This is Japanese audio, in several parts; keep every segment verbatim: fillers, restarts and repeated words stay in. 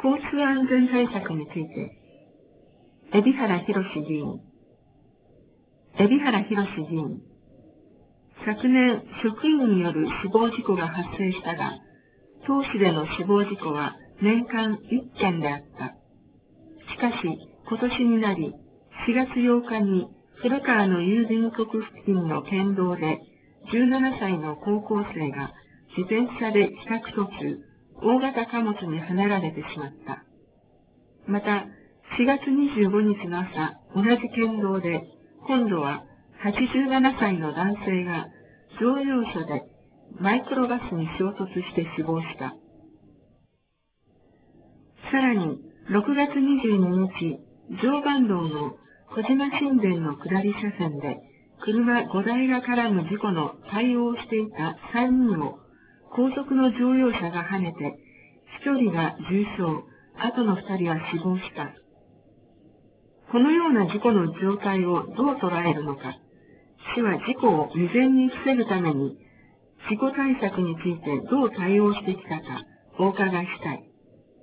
交通安全対策について、海老原博議員。海老原博議員。昨年、職員による死亡事故が発生したが、当市での死亡事故は年間いっけんであった。しかし、今年になり、しがつようかに古川の郵便局付近の県道で、じゅうななさいの高校生が自転車で帰宅途中、大型貨物にはねられてしまった。また、しがつにじゅうごにちの朝、同じ県道で、今度ははちじゅうななさいの男性が乗用車でマイクロバスに衝突して死亡した。さらに、ろくがつにじゅうににち、常磐道の小島新田の下り車線で、車ごだいが絡む事故の対応をしていたさんにんを後続の乗用車がはねて、ひとりが重傷、あとのふたりは死亡した。このような事故の状態をどう捉えるのか、市は事故を未然に防ぐために、事故対策についてどう対応してきたか、お伺いしたい。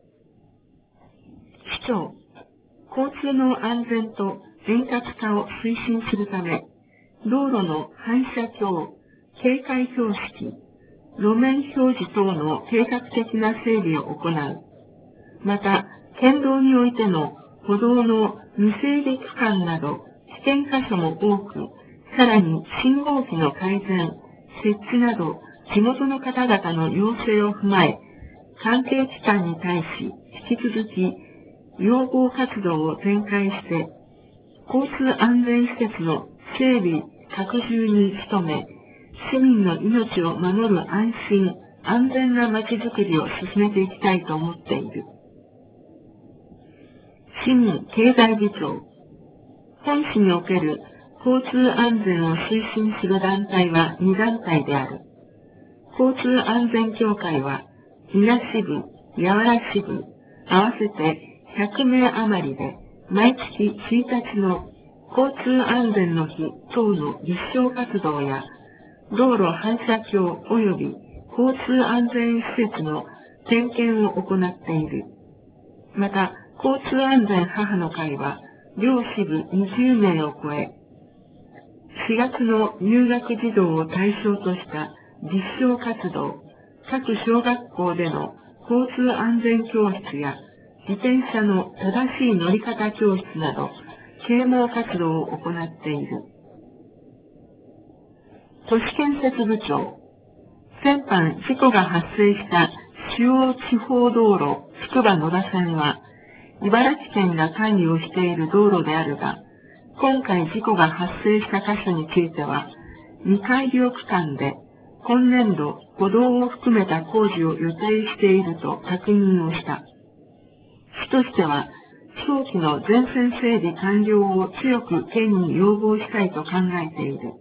市長、交通の安全と円滑化を推進するため、道路の反射鏡、警戒標識、路面表示等の計画的な整備を行う。また、県道においての歩道の未整備区間など危険箇所も多く、さらに信号機の改善、設置など地元の方々の要請を踏まえ、関係機関に対し引き続き要望活動を展開して、交通安全施設の整備拡充に努め、市民の命を守る安心、安全な街づくりを進めていきたいと思っている。市民経済部長、本市における交通安全を推進する団体はにだんたいである。交通安全協会は、伊那支部、八原支部、合わせてひゃくめい余りで、毎月ついたちの交通安全の日等の立証活動や、道路反射鏡及び交通安全施設の点検を行っている。また、交通安全母の会は、両支部にじゅうめいを超え、しがつの入学児童を対象とした実証活動、各小学校での交通安全教室や、自転車の正しい乗り方教室など、啓蒙活動を行っている。都市建設部長、先般事故が発生した主要地方道路つくば野田線は、茨城県が管理をしている道路であるが、今回事故が発生した箇所については、未改良区間で今年度歩道を含めた工事を予定していると確認をした。市としては、早期の全線整備完了を強く県に要望したいと考えている。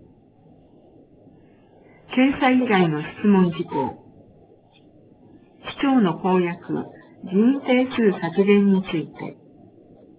掲載以外の質問事項。市長の公約、議員定数削減について、